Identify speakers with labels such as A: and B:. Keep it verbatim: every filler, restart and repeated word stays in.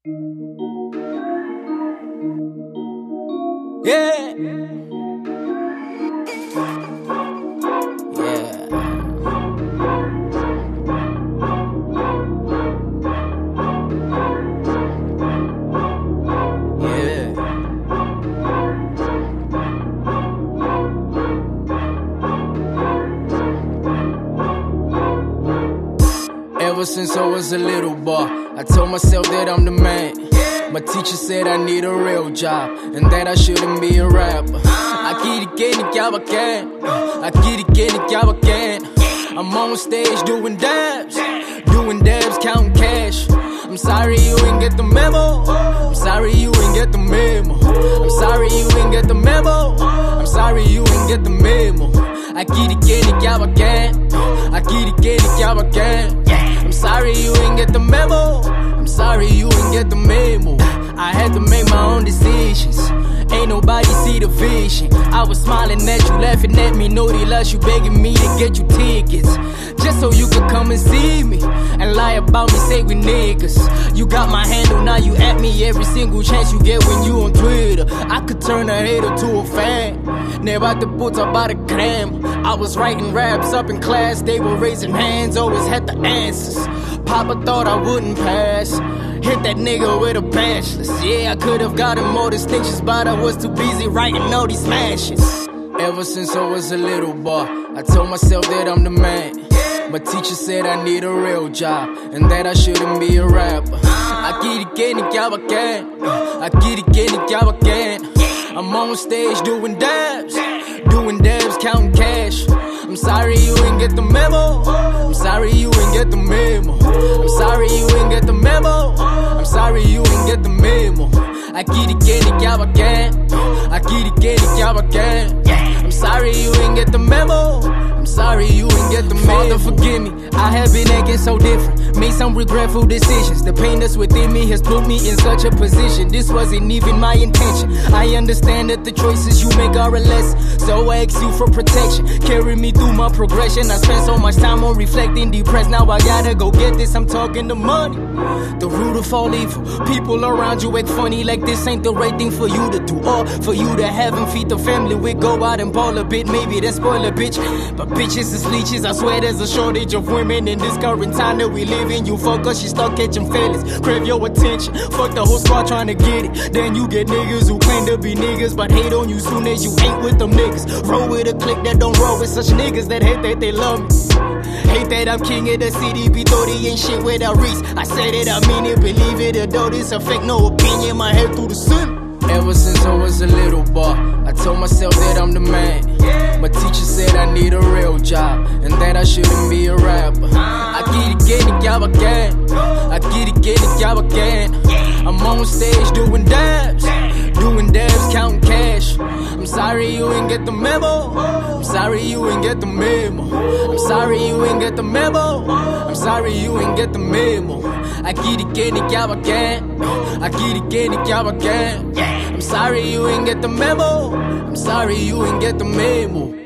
A: Yeah. Yeah. Yeah. Ever since I was a little boy, I told myself that I'm the man. My teacher said I need a real job and that I shouldn't be a rapper. Aqui de quem que eu quero, aqui de quem que eu quero. I'm on stage doing dabs, doing dabs, counting cash. I'm sorry you ain't get the memo. I'm sorry you ain't get the memo. I'm sorry you ain't get the memo. I'm sorry you ain't get the memo. Aqui de quem que eu quero, aqui de quem que eu quero. I'm sorry you ain't get the memo. I'm sorry you ain't get the memo. I had to make my own decisions. Ain't nobody see the vision. I was smiling at you, laughing at me. Know they love you, begging me to get you tickets, just so you could come and see me and lie about me, say we niggas. You got my handle, now you at me every single chance you get when you on Twitter. I could turn a hater to a fan. Never te put about a cram. I was writing raps up in class, they were raising hands, always had the answers. Papa thought I wouldn't pass. Hit that nigga with a bachelor's. Yeah, I could've gotten more distinctions, but I was too busy writing all these smashes. Ever since I was a little boy, I told myself that I'm the man. My teacher said I need a real job and that I shouldn't be a rapper. Aqui de quem que eu quero, aqui de quem que eu quero. I'm on stage doing dabs, doing dabs, counting cash. I'm sorry you ain't get the memo. I'm sorry you ain't get the memo. I'm sorry you ain't get the memo. I'm sorry you ain't get the memo. Aqui de quem que eu quero, aqui de quem que eu quero. I'm sorry you ain't get the memo. I'm sorry you ain't get the memo. Father, forgive me, I have been acting so different. Made some regretful decisions. The pain that's within me has put me in such a position. This wasn't even my intention. I understand that the choices you make are a lesson, so I ask you for protection. Carry me through my progression. I spent so much time on reflecting, depressed. Now I gotta go get this, I'm talking the money, the root of all evil. People around you act funny like this ain't the right thing for you to do, or for you to have and feed the family with. Go out and ball a bit, maybe then spoil a bitch. But bitches is leeches, I swear there's a shortage of women in this current time that we live in. You fuck us, she start catching feelings, crave your attention. Fuck the whole squad trying to get it. Then you get niggas who claim to be niggas but hate on you soon as you ain't with them niggas. Roll with a clique that don't roll with such niggas that hate that they love me. Hate that I'm king of the city, be thought he ain't shit without Reese. I said it, I mean it, believe it, although this affect no opinion. My head through the sun. Ever since I was a little boy, I told myself that I'm the man. My teacher said I need a real job and that I shouldn't be a rapper. Aqui de quem que eu quero, aqui de quem que eu quero. I'm on stage doing dabs, doing dabs, counting cash. I'm sorry you ain't get the memo. I'm sorry you ain't get the memo. I'm sorry you ain't get the memo. I'm sorry you ain't get the memo. Aqui de quem que eu quero, aqui de quem que eu quero. I'm sorry you ain't get the memo. I'm sorry you ain't get the memo.